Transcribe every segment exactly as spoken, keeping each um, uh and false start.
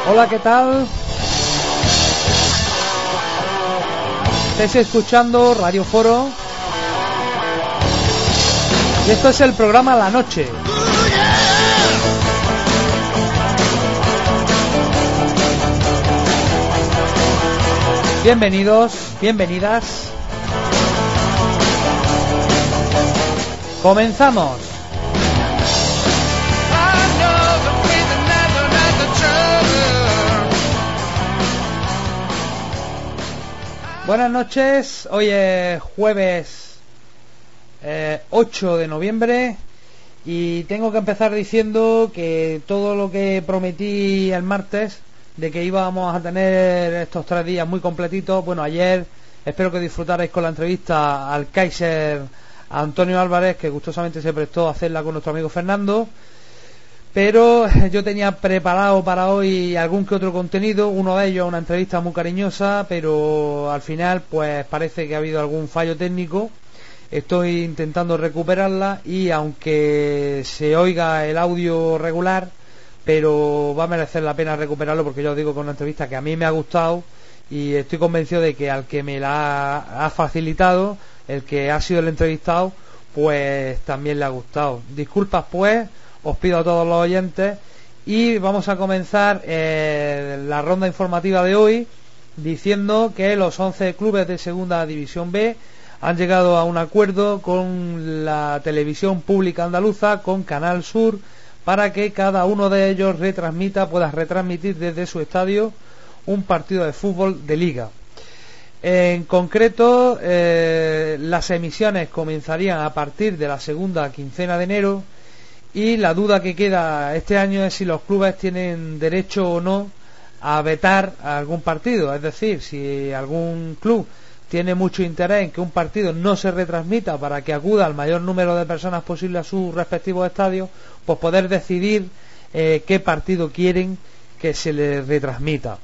Hola, ¿qué tal? Estáis escuchando Radio Foro y esto es el programa La Noche. Bienvenidos, bienvenidas. Comenzamos. Buenas noches, hoy es jueves eh, ocho de noviembre y tengo que empezar diciendo que todo lo que prometí el martes de que íbamos a tener estos tres días muy completitos, bueno, ayer espero que disfrutarais con la entrevista al Kaiser Antonio Álvarez, que gustosamente se prestó a hacerla con nuestro amigo Fernando. Pero yo tenía preparado para hoy algún que otro contenido, uno de ellos una entrevista muy cariñosa, pero al final pues parece que ha habido algún fallo técnico. Estoy intentando recuperarla y aunque se oiga el audio regular, pero va a merecer la pena recuperarlo porque yo os digo que es una entrevista que a mí me ha gustado y estoy convencido de que al que me la ha, ha facilitado, el que ha sido el entrevistado, pues también le ha gustado. Disculpas pues. Os pido a todos los oyentes y vamos a comenzar eh, la ronda informativa de hoy diciendo que los once clubes de Segunda División B han llegado a un acuerdo con la televisión pública andaluza, con Canal Sur, para que cada uno de ellos retransmita, pueda retransmitir desde su estadio un partido de fútbol de liga. En concreto, eh, las emisiones comenzarían a partir de la segunda quincena de enero. Y la duda que queda este año es si los clubes tienen derecho o no a vetar a algún partido. Es decir, si algún club tiene mucho interés en que un partido no se retransmita para que acuda al mayor número de personas posible a sus respectivos estadios, pues poder decidir eh, qué partido quieren que se les retransmita.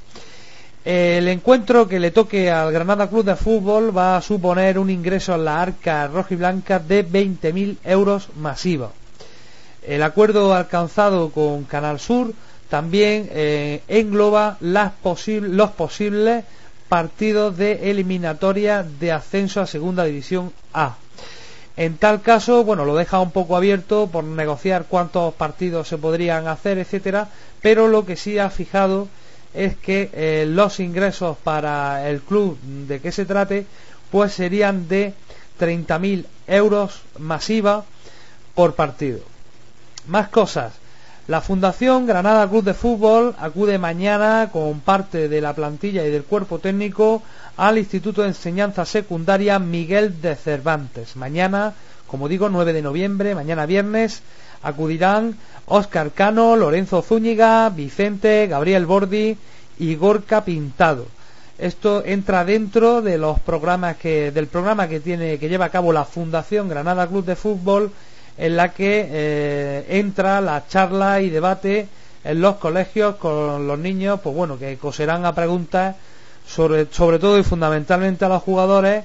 El encuentro que le toque al Granada Club de Fútbol va a suponer un ingreso en la arca rojiblanca de veinte mil euros masiva. El acuerdo alcanzado con Canal Sur también eh, engloba las posi- los posibles partidos de eliminatoria de ascenso a Segunda División A. En tal caso, bueno, lo deja un poco abierto por negociar cuántos partidos se podrían hacer, etcétera, pero lo que sí ha fijado es que eh, los ingresos para el club de que se trate pues serían de treinta mil euros masiva por partido. Más cosas. La Fundación Granada Club de Fútbol acude mañana con parte de la plantilla y del cuerpo técnico al Instituto de Enseñanza Secundaria Miguel de Cervantes. Mañana, como digo, nueve de noviembre, mañana viernes, acudirán Óscar Cano, Lorenzo Zúñiga, Vicente, Gabriel Bordi y Gorka Pintado. Esto entra dentro de los programas que del programa que tiene que lleva a cabo la Fundación Granada Club de Fútbol, en la que eh, entra la charla y debate en los colegios con los niños, pues bueno, que coserán a preguntas sobre, sobre todo y fundamentalmente a los jugadores,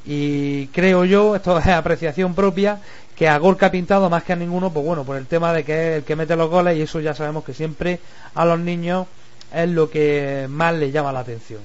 y creo yo, esto es apreciación propia, que a Gorka Pintado más que a ninguno, pues bueno, por el tema de que es el que mete los goles, y eso ya sabemos que siempre a los niños es lo que más les llama la atención.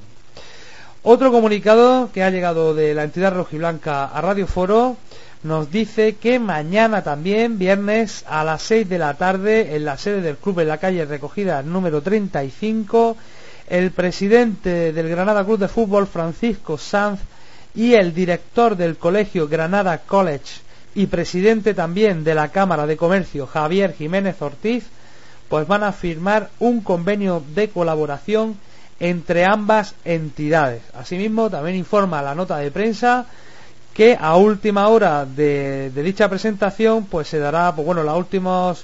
Otro comunicado que ha llegado de la entidad rojiblanca a Radio Foro nos dice que mañana también, viernes, a las seis de la tarde, en la sede del club en la calle Recogida número treinta y cinco, el presidente del Granada Club de Fútbol, Francisco Sanz, y el director del colegio Granada College y presidente también de la Cámara de Comercio, Javier Jiménez Ortiz, pues van a firmar un convenio de colaboración entre ambas entidades. Asimismo, también informa la nota de prensa que a última hora de, de dicha presentación pues se dará, pues bueno, las últimas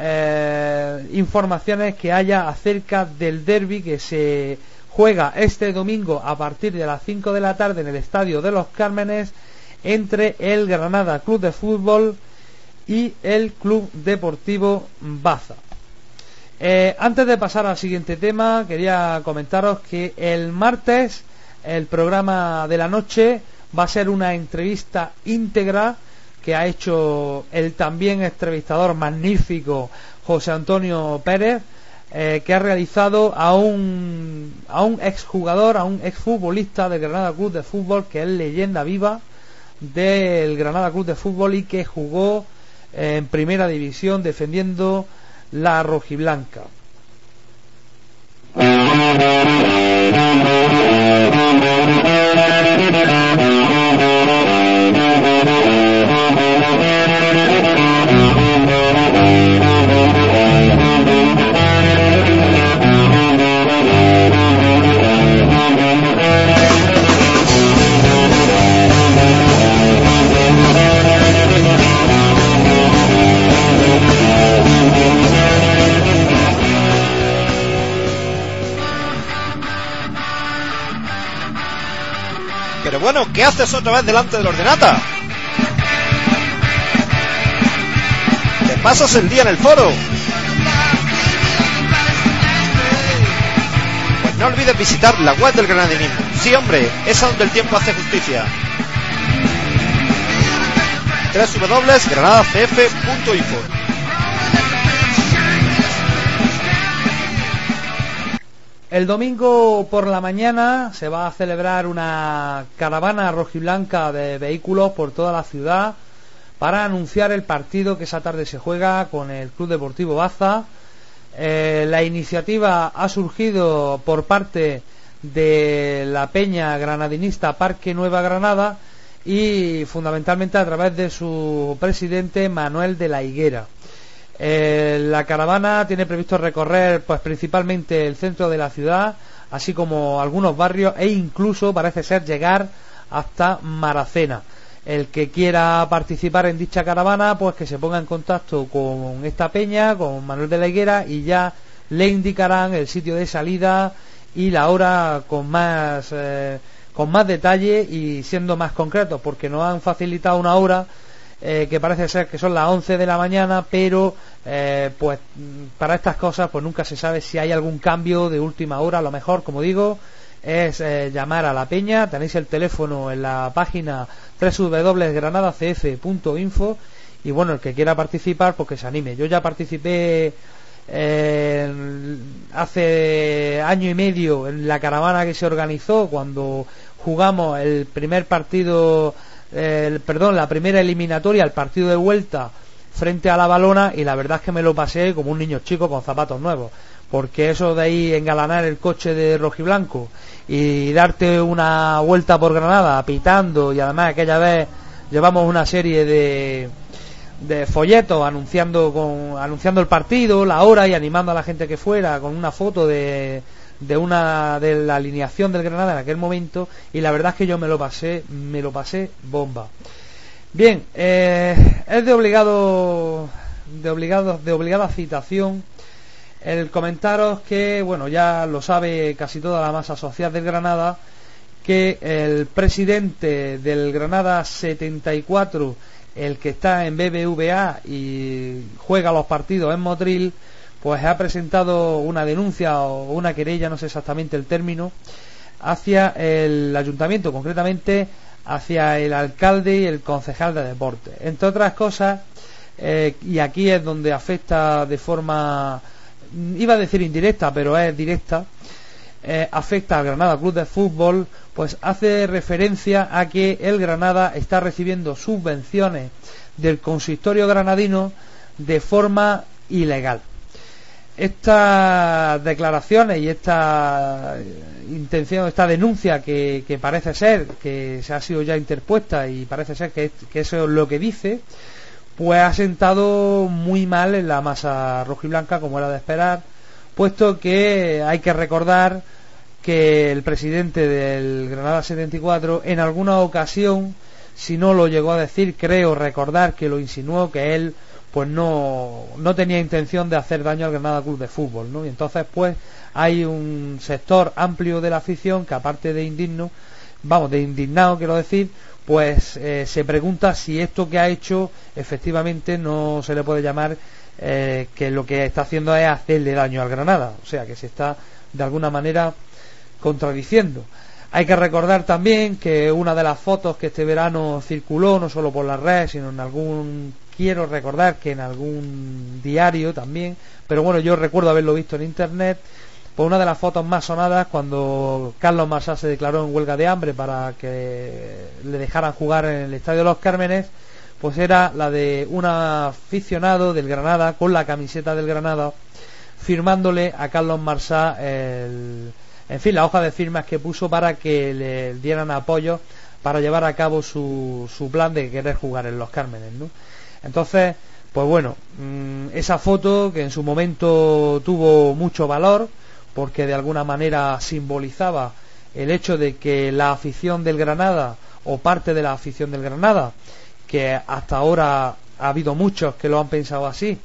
eh, informaciones que haya acerca del derbi que se juega este domingo a partir de las cinco de la tarde en el Estadio de los Cármenes entre el Granada Club de Fútbol y el Club Deportivo Baza. Eh, antes de pasar al siguiente tema, quería comentaros que el martes el programa de la noche va a ser una entrevista íntegra que ha hecho el también entrevistador magnífico José Antonio Pérez eh, que ha realizado a un a un exjugador, a un exfutbolista del Granada Club de Fútbol, que es leyenda viva del Granada Club de Fútbol y que jugó en primera división defendiendo la rojiblanca. Pero bueno, ¿qué haces otra vez delante del ordenata? Te pasas el día en el foro. Pues no olvides visitar la web del granadinismo. Sí, hombre, es a donde el tiempo hace justicia. doble u doble u doble u punto granada c f punto info. El domingo por la mañana se va a celebrar una caravana rojiblanca de vehículos por toda la ciudad para anunciar el partido que esa tarde se juega con el Club Deportivo Baza. Eh, la iniciativa ha surgido por parte de la peña granadinista Parque Nueva Granada y fundamentalmente a través de su presidente Manuel de la Higuera. Eh, la caravana tiene previsto recorrer pues principalmente el centro de la ciudad, así como algunos barrios, e incluso parece ser llegar hasta Maracena. El que quiera participar en dicha caravana, pues que se ponga en contacto con esta peña, con Manuel de la Higuera, y ya le indicarán el sitio de salida y la hora con más eh, con más detalle y siendo más concretos, porque nos han facilitado una hora Eh, que parece ser que son las once de la mañana, pero eh, pues para estas cosas pues nunca se sabe si hay algún cambio de última hora. A lo mejor, como digo, es eh, llamar a la peña. Tenéis el teléfono en la página doble u doble u doble u punto granada c f punto info y bueno, el que quiera participar pues que se anime. Yo ya participé eh, hace año y medio en la caravana que se organizó cuando jugamos el primer partido Eh, perdón, la primera eliminatoria, el partido de vuelta frente a la Balona, y la verdad es que me lo pasé como un niño chico con zapatos nuevos, porque eso de ahí engalanar el coche de rojiblanco y darte una vuelta por Granada pitando, y además aquella vez llevamos una serie de de folletos anunciando con anunciando el partido, la hora y animando a la gente que fuera con una foto de de una de la alineación del Granada en aquel momento, y la verdad es que yo me lo pasé me lo pasé bomba. Bien, eh, es de obligado de obligado de obligada citación el comentaros que, bueno, ya lo sabe casi toda la masa social del Granada, que el presidente del Granada setenta y cuatro, el que está en B B V A y juega los partidos en Motril, pues ha presentado una denuncia o una querella, no sé exactamente el término, hacia el ayuntamiento, concretamente hacia el alcalde y el concejal de deportes. Entre otras cosas, eh, y aquí es donde afecta de forma, iba a decir indirecta, pero es directa, eh, afecta al Granada Club de Fútbol, pues hace referencia a que el Granada está recibiendo subvenciones del consistorio granadino de forma ilegal. Estas declaraciones y esta intención, esta denuncia que, que parece ser que se ha sido ya interpuesta y parece ser que, que eso es lo que dice, pues ha sentado muy mal en la masa rojiblanca, como era de esperar, puesto que hay que recordar que el presidente del Granada setenta y cuatro en alguna ocasión, si no lo llegó a decir, creo recordar que lo insinuó, que él pues no, no tenía intención de hacer daño al Granada Club de Fútbol, ¿no? Y entonces pues hay un sector amplio de la afición que, aparte de indigno, vamos, de indignado quiero decir, pues eh, se pregunta si esto que ha hecho efectivamente no se le puede llamar eh, que lo que está haciendo es hacerle daño al Granada, o sea que se está de alguna manera contradiciendo. Hay que recordar también que una de las fotos que este verano circuló, no solo por las redes, sino en algún quiero recordar que en algún diario también, pero bueno, yo recuerdo haberlo visto en internet, pues una de las fotos más sonadas cuando Carlos Marsá se declaró en huelga de hambre para que le dejaran jugar en el Estadio de los Cármenes, pues era la de un aficionado del Granada con la camiseta del Granada firmándole a Carlos Marsá el, en fin, la hoja de firmas que puso para que le dieran apoyo para llevar a cabo su, su plan de querer jugar en los Cármenes, ¿no? Entonces, pues bueno, esa foto que en su momento tuvo mucho valor porque de alguna manera simbolizaba el hecho de que la afición del Granada o parte de la afición del Granada, que hasta ahora ha habido muchos que lo han pensado así,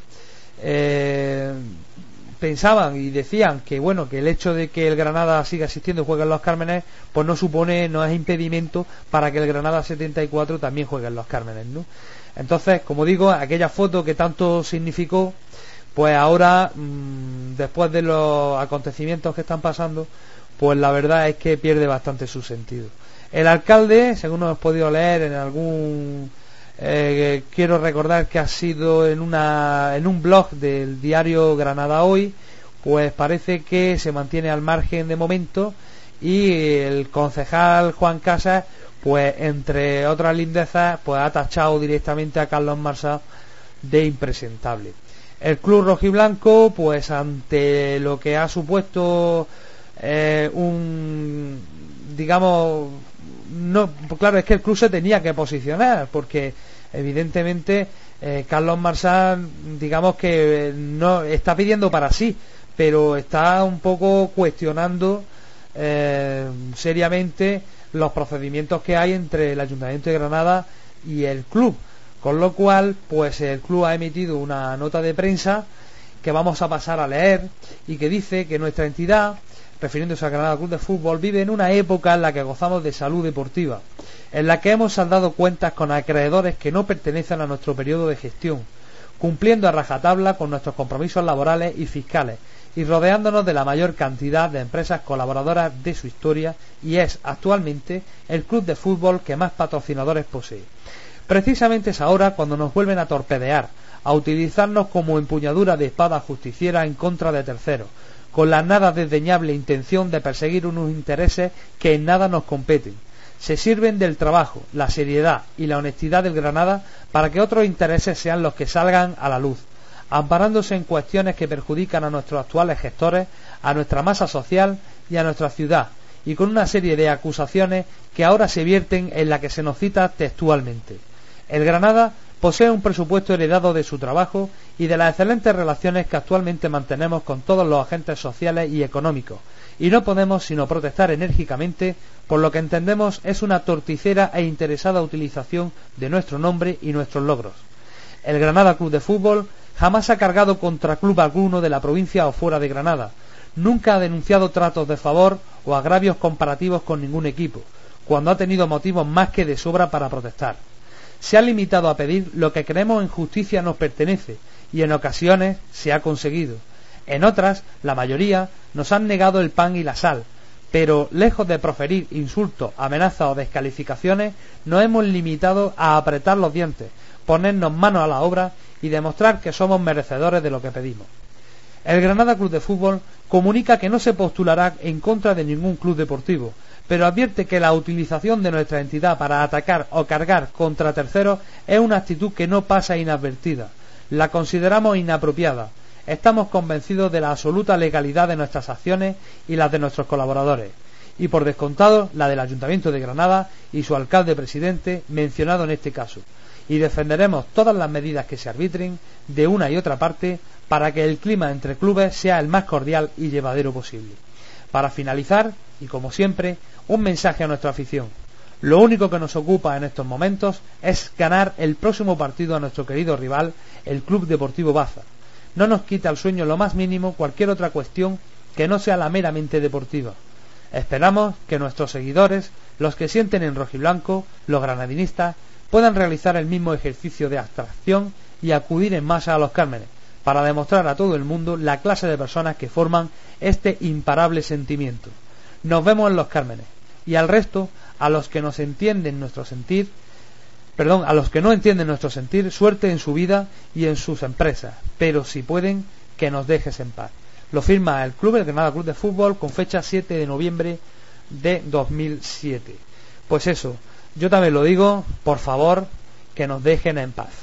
eh, pensaban y decían que bueno, que el hecho de que el Granada siga existiendo y juegue en los Cármenes pues no supone, no es impedimento para que el Granada setenta y cuatro también juegue en los Cármenes, ¿no? Entonces, como digo, aquella foto que tanto significó, pues ahora mmm, después de los acontecimientos que están pasando, pues la verdad es que pierde bastante su sentido. El alcalde, según hemos podido leer en algún eh, quiero recordar que ha sido en una en un blog del diario Granada Hoy, pues parece que se mantiene al margen de momento, y el concejal Juan Casas, pues entre otras lindezas, pues ha tachado directamente a Carlos Marsá de impresentable. El club rojiblanco, pues ante lo que ha supuesto eh, un, digamos, no, claro, es que el club se tenía que posicionar, porque evidentemente eh, Carlos Marsá, digamos que no está pidiendo para sí, pero está un poco cuestionando eh, seriamente los procedimientos que hay entre el Ayuntamiento de Granada y el club. Con lo cual, pues el club ha emitido una nota de prensa que vamos a pasar a leer y que dice que nuestra entidad, refiriéndose a Granada Club de Fútbol, vive en una época en la que gozamos de salud deportiva, en la que hemos saldado cuentas con acreedores que no pertenecen a nuestro periodo de gestión, cumpliendo a rajatabla con nuestros compromisos laborales y fiscales y rodeándonos de la mayor cantidad de empresas colaboradoras de su historia, y es actualmente el club de fútbol que más patrocinadores posee. Precisamente es ahora cuando nos vuelven a torpedear, a utilizarnos como empuñadura de espada justiciera en contra de terceros, con la nada desdeñable intención de perseguir unos intereses que en nada nos competen. Se sirven del trabajo, la seriedad y la honestidad del Granada para que otros intereses sean los que salgan a la luz, amparándose en cuestiones que perjudican a nuestros actuales gestores, a nuestra masa social y a nuestra ciudad, y con una serie de acusaciones que ahora se vierten en la que se nos cita textualmente. El Granada posee un presupuesto heredado de su trabajo y de las excelentes relaciones que actualmente mantenemos con todos los agentes sociales y económicos, y no podemos sino protestar enérgicamente por lo que entendemos es una torticera e interesada utilización de nuestro nombre y nuestros logros. El Granada Club de Fútbol jamás ha cargado contra club alguno de la provincia o fuera de Granada, nunca ha denunciado tratos de favor o agravios comparativos con ningún equipo, cuando ha tenido motivos más que de sobra para protestar. Se ha limitado a pedir lo que creemos en justicia nos pertenece, y en ocasiones se ha conseguido. En otras, la mayoría, nos han negado el pan y la sal, pero lejos de proferir insultos, amenazas o descalificaciones, nos hemos limitado a apretar los dientes, ponernos manos a la obra y demostrar que somos merecedores de lo que pedimos. El Granada Club de Fútbol comunica que no se postulará en contra de ningún club deportivo, pero advierte que la utilización de nuestra entidad para atacar o cargar contra terceros es una actitud que no pasa inadvertida. La consideramos inapropiada. Estamos convencidos de la absoluta legalidad de nuestras acciones y las de nuestros colaboradores, y por descontado la del Ayuntamiento de Granada y su alcalde presidente mencionado en este caso, y defenderemos todas las medidas que se arbitren de una y otra parte para que el clima entre clubes sea el más cordial y llevadero posible. Para finalizar, y como siempre, un mensaje a nuestra afición. Lo único que nos ocupa en estos momentos es ganar el próximo partido a nuestro querido rival, el Club Deportivo Baza. No nos quita el sueño lo más mínimo cualquier otra cuestión que no sea la meramente deportiva. Esperamos que nuestros seguidores, los que sienten en rojiblanco, los granadinistas, puedan realizar el mismo ejercicio de abstracción y acudir en masa a los Cármenes, para demostrar a todo el mundo la clase de personas que forman este imparable sentimiento. Nos vemos en los Cármenes, y al resto, a los que nos entienden nuestro sentir, perdón, a los que no entienden nuestro sentir, suerte en su vida y en sus empresas, pero si pueden, que nos dejes en paz. Lo firma el club, el Granada Club de Fútbol, con fecha siete de noviembre de dos mil siete. Pues eso, yo también lo digo, por favor, que nos dejen en paz.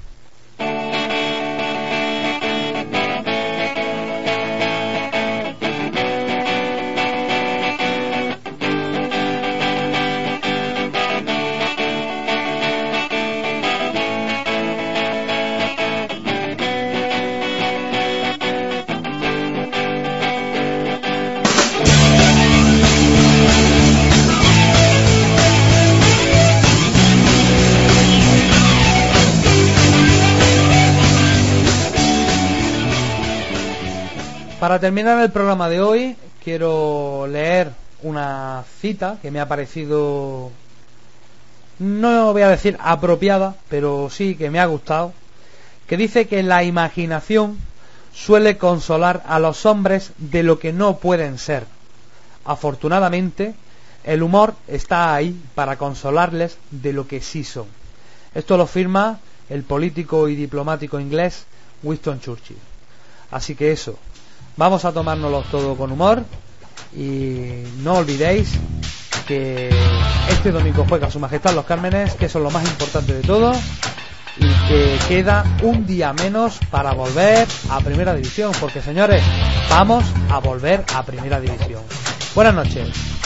Para terminar el programa de hoy, quiero leer una cita que me ha parecido, no voy a decir apropiada, pero sí que me ha gustado, que dice que la imaginación suele consolar a los hombres de lo que no pueden ser. Afortunadamente, el humor está ahí para consolarles de lo que sí son. Esto lo firma el político y diplomático inglés Winston Churchill. Así que eso, vamos a tomárnoslo todo con humor y no olvidéis que este domingo juega Su Majestad Los Cármenes, que eso es lo más importante de todo, y que queda un día menos para volver a Primera División, porque señores, vamos a volver a Primera División. Buenas noches.